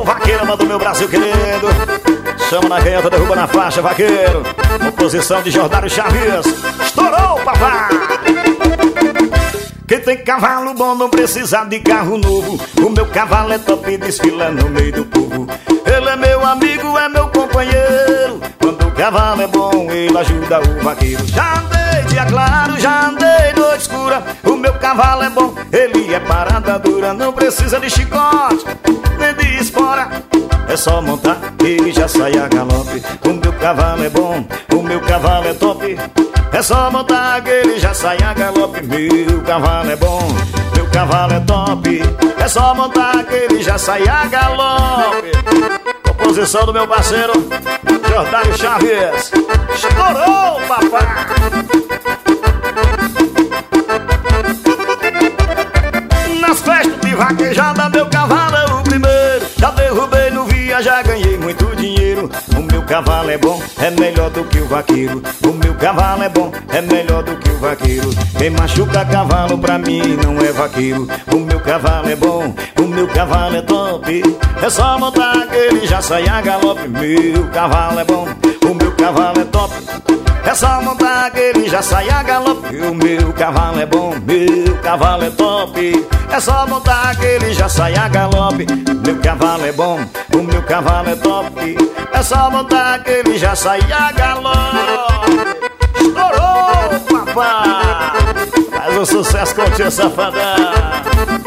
vaqueiro, manda o meu Brasil querido. Chama na canhota, derruba na faixa, vaqueiro. Composição de Jordário Chaves. Estourou, papai! Quem tem cavalo bom não precisa de carro novo. O meu cavalo é top e desfila no meio do povo. Ele é meu amigo, é meu companheiro. Quando o cavalo é bom, ele ajuda o vaqueiro. Já andei dia claro, já andei noite escura. O meu cavalo é bom, ele é parada dura. Não precisa de chicote, nem de espora. É só montar, ele já sai a galope. O meu cavalo é bom, o meu cavalo é top. É só montar que ele já sai a galope. Meu cavalo é bom, meu cavalo é top. É só montar que ele já sai a galope. Composição do meu parceiro Jordário Chaves. Estourou, papai! Nas festas de vaquejada, meu cavalo é o primeiro. Já derrubei no via, já ganhei muito dinheiro. O meu cavalo é bom, é melhor do que o vaqueiro. O meu cavalo é bom, é melhor do que o vaqueiro. Quem machuca cavalo pra mim não é vaqueiro. O meu cavalo é bom, o meu cavalo é top. É só montar que ele já sai a galope. Meu cavalo é bom, o meu cavalo é top. É só montar que ele já sai a galope. O meu cavalo é bom, meu cavalo é top. É só montar que ele já sai a galope. Meu cavalo é bom, o meu cavalo é top. É só montar que ele já sai a galope. Estourou, papai! Faz um sucesso com o tio Safadão.